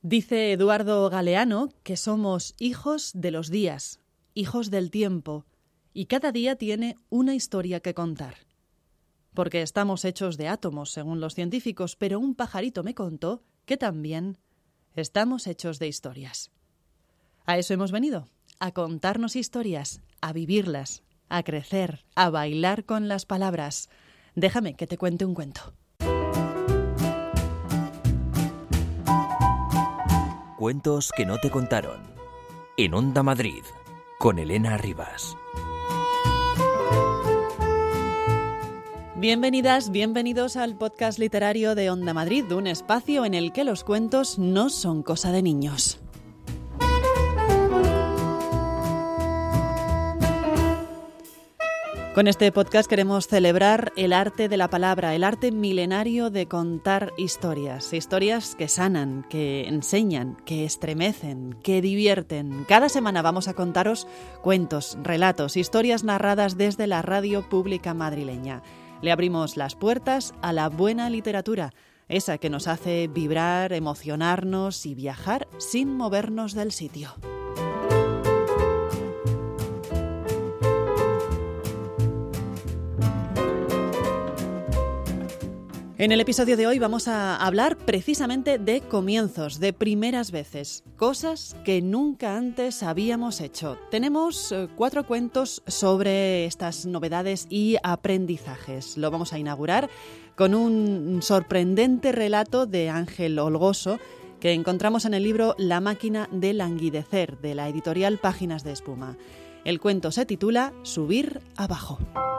Dice Eduardo Galeano que somos hijos de los días, hijos del tiempo, y cada día tiene una historia que contar. Porque estamos hechos de átomos, según los científicos, pero un pajarito me contó que también estamos hechos de historias. A eso hemos venido, a contarnos historias, a vivirlas, a crecer, a bailar con las palabras. Déjame que te cuente un cuento. Cuentos que no te contaron. En Onda Madrid, con Elena Rivas. Bienvenidas, bienvenidos al podcast literario de Onda Madrid, un espacio en el que los cuentos no son cosa de niños. Con este podcast queremos celebrar el arte de la palabra, el arte milenario de contar historias. Historias que sanan, que enseñan, que estremecen, que divierten. Cada semana vamos a contaros cuentos, relatos, historias narradas desde la radio pública madrileña. Le abrimos las puertas a la buena literatura, esa que nos hace vibrar, emocionarnos y viajar sin movernos del sitio. En el episodio de hoy vamos a hablar precisamente de comienzos, de primeras veces, cosas que nunca antes habíamos hecho. Tenemos 4 cuentos sobre estas novedades y aprendizajes. Lo vamos a inaugurar con un sorprendente relato de Ángel Olgoso que encontramos en el libro La máquina de languidecer, de la editorial Páginas de Espuma. El cuento se titula Subir abajo.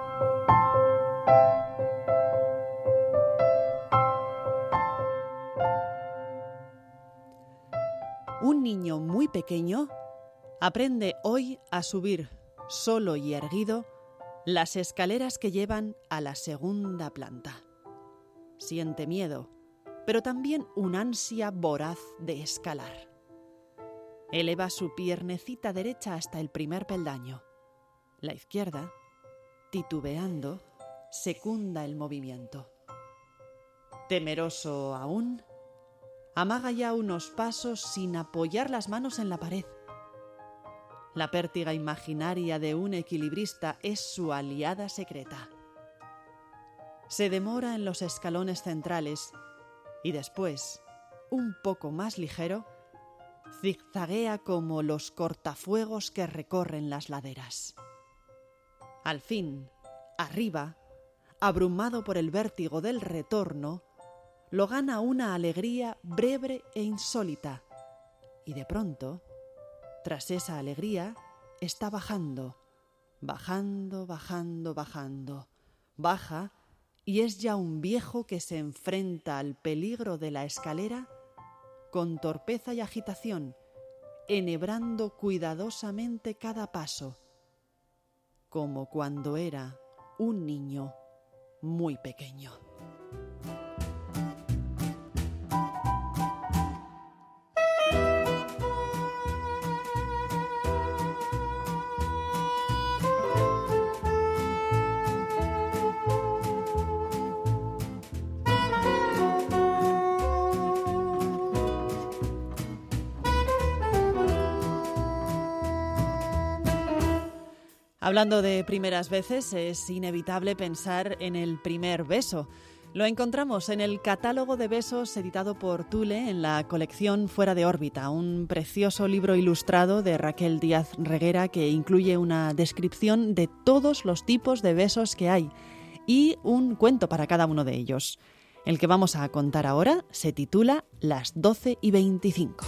Un niño muy pequeño aprende hoy a subir, solo y erguido, las escaleras que llevan a la segunda planta. Siente miedo, pero también un ansia voraz de escalar. Eleva su piernecita derecha hasta el primer peldaño. La izquierda, titubeando, secunda el movimiento. Temeroso aún, amaga ya unos pasos sin apoyar las manos en la pared. La pértiga imaginaria de un equilibrista es su aliada secreta. Se demora en los escalones centrales y después, un poco más ligero, zigzaguea como los cortafuegos que recorren las laderas. Al fin, arriba, abrumado por el vértigo del retorno, lo gana una alegría breve e insólita. Y de pronto, tras esa alegría, está bajando. Baja y es ya un viejo que se enfrenta al peligro de la escalera con torpeza y agitación, enhebrando cuidadosamente cada paso, como cuando era un niño muy pequeño. Hablando de primeras veces, es inevitable pensar en el primer beso. Lo encontramos en el catálogo de besos editado por Thule en la colección Fuera de órbita, un precioso libro ilustrado de Raquel Díaz Reguera que incluye una descripción de todos los tipos de besos que hay y un cuento para cada uno de ellos. El que vamos a contar ahora se titula Las 12:25.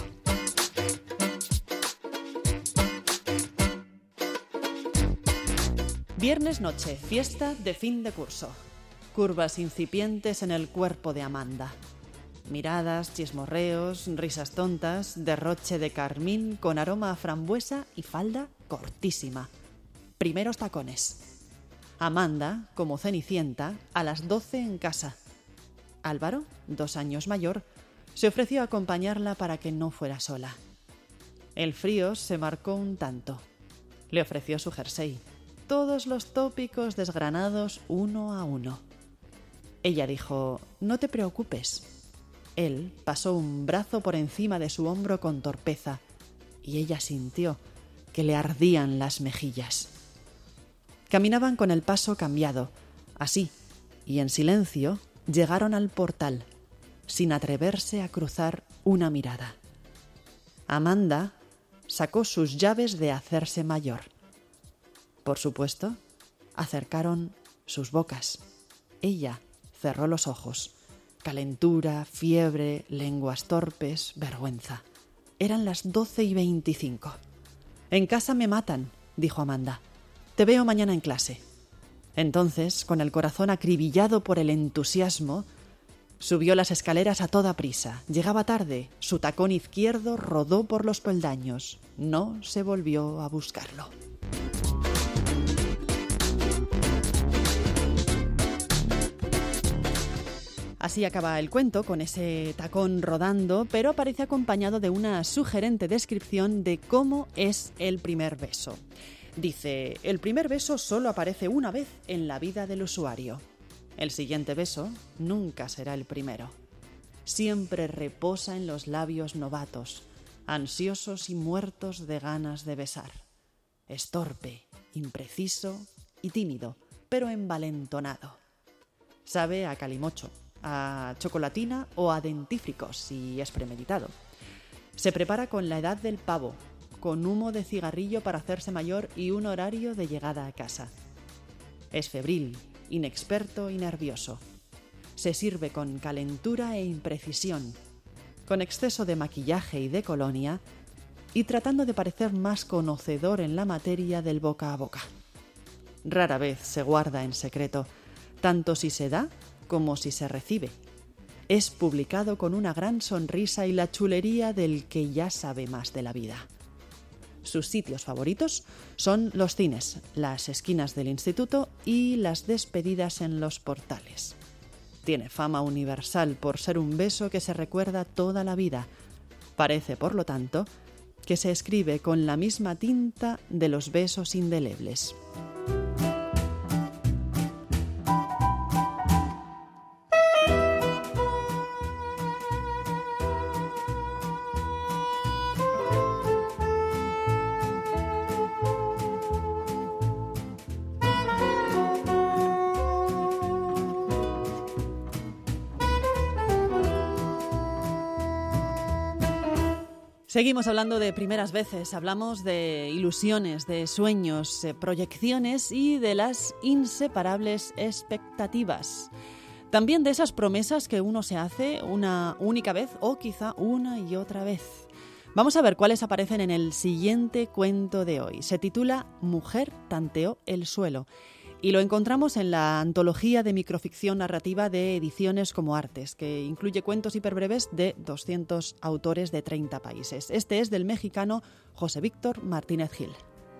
Viernes noche, fiesta de fin de curso. Curvas incipientes en el cuerpo de Amanda. Miradas, chismorreos, risas tontas, derroche de carmín con aroma a frambuesa y falda cortísima. Primeros tacones. Amanda, como Cenicienta, a las 12 en casa. Álvaro, 2 años mayor, se ofreció a acompañarla para que no fuera sola. El frío se marcó un tanto. Le ofreció su jersey. Todos los tópicos desgranados uno a uno. Ella dijo: «No te preocupes». Él pasó un brazo por encima de su hombro con torpeza y ella sintió que le ardían las mejillas. Caminaban con el paso cambiado, así, y en silencio llegaron al portal, sin atreverse a cruzar una mirada. Amanda sacó sus llaves de hacerse mayor. Por supuesto, acercaron sus bocas. Ella cerró los ojos. Calentura, fiebre, lenguas torpes, vergüenza. Eran las 12:25. «En casa me matan», dijo Amanda. «Te veo mañana en clase». Entonces, con el corazón acribillado por el entusiasmo, subió las escaleras a toda prisa. Llegaba tarde. Su tacón izquierdo rodó por los peldaños. No se volvió a buscarlo. Así acaba el cuento, con ese tacón rodando, pero aparece acompañado de una sugerente descripción de cómo es el primer beso. Dice: el primer beso solo aparece una vez en la vida del usuario. El siguiente beso nunca será el primero. Siempre reposa en los labios novatos, ansiosos y muertos de ganas de besar. Es torpe, impreciso y tímido, pero envalentonado. Sabe a calimocho, a chocolatina o a dentífrico si es premeditado. Se prepara con la edad del pavo, con humo de cigarrillo para hacerse mayor y un horario de llegada a casa. Es febril, inexperto y nervioso. Se sirve con calentura e imprecisión, con exceso de maquillaje y de colonia, y tratando de parecer más conocedor en la materia del boca a boca. Rara vez se guarda en secreto, tanto si se da como si se recibe. Es publicado con una gran sonrisa y la chulería del que ya sabe más de la vida. Sus sitios favoritos son los cines, las esquinas del instituto y las despedidas en los portales. Tiene fama universal por ser un beso que se recuerda toda la vida. Parece, por lo tanto, que se escribe con la misma tinta de los besos indelebles. Seguimos hablando de primeras veces, hablamos de ilusiones, de sueños, proyecciones y de las inseparables expectativas. También de esas promesas que uno se hace una única vez o quizá una y otra vez. Vamos a ver cuáles aparecen en el siguiente cuento de hoy. Se titula Mujer tanteó el suelo y lo encontramos en la antología de microficción narrativa de Ediciones Como Artes, que incluye cuentos hiperbreves de 200 autores de 30 países. Este es del mexicano José Víctor Martínez Gil.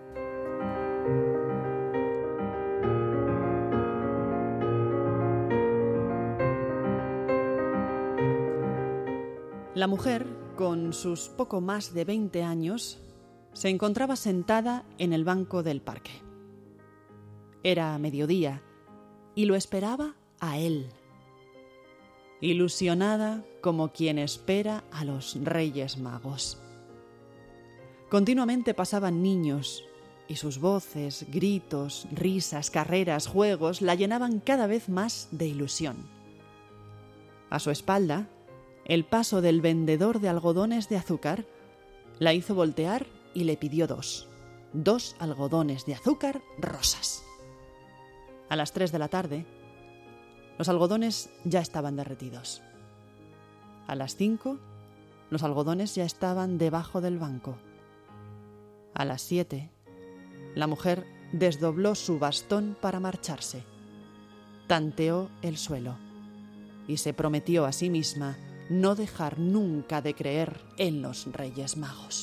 La mujer, con sus poco más de 20 años, se encontraba sentada en el banco del parque. Era mediodía y lo esperaba a él, ilusionada como quien espera a los Reyes Magos. Continuamente pasaban niños y sus voces, gritos, risas, carreras, juegos la llenaban cada vez más de ilusión. A su espalda, el paso del vendedor de algodones de azúcar la hizo voltear y le pidió dos algodones de azúcar rosas. A las 3 de la tarde, los algodones ya estaban derretidos. A las 5, los algodones ya estaban debajo del banco. A las 7, la mujer desdobló su bastón para marcharse. Tanteó el suelo y se prometió a sí misma no dejar nunca de creer en los Reyes Magos.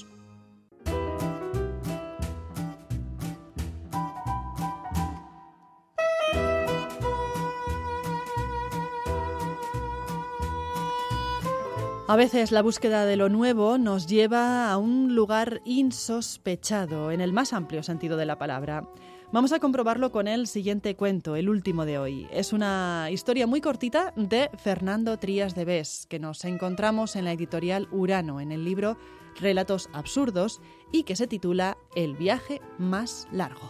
A veces la búsqueda de lo nuevo nos lleva a un lugar insospechado, en el más amplio sentido de la palabra. Vamos a comprobarlo con el siguiente cuento, el último de hoy. Es una historia muy cortita de Fernando Trías de Bes, que nos encontramos en la editorial Urano, en el libro Relatos absurdos, y que se titula El viaje más largo.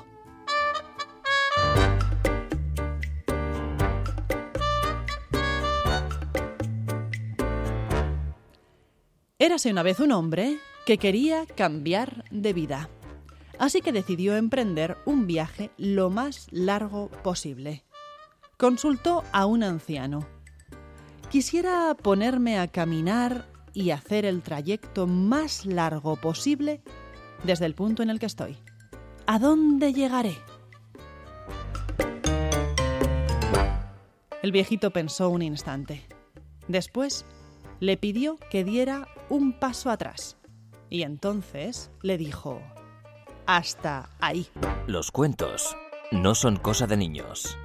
Érase una vez un hombre que quería cambiar de vida. Así que decidió emprender un viaje lo más largo posible. Consultó a un anciano. Quisiera ponerme a caminar y hacer el trayecto más largo posible desde el punto en el que estoy. ¿A dónde llegaré? El viejito pensó un instante. Después le pidió que diera un paso atrás. Y entonces le dijo: hasta ahí. Los cuentos no son cosa de niños.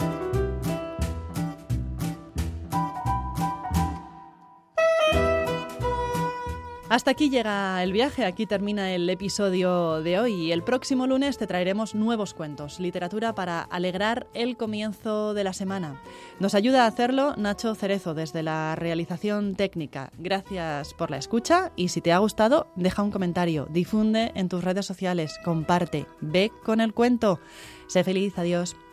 Hasta aquí llega el viaje, aquí termina el episodio de hoy. El próximo lunes te traeremos nuevos cuentos, literatura para alegrar el comienzo de la semana. Nos ayuda a hacerlo Nacho Cerezo desde la realización técnica. Gracias por la escucha y si te ha gustado, deja un comentario, difunde en tus redes sociales, comparte, ve con el cuento. Sé feliz, adiós.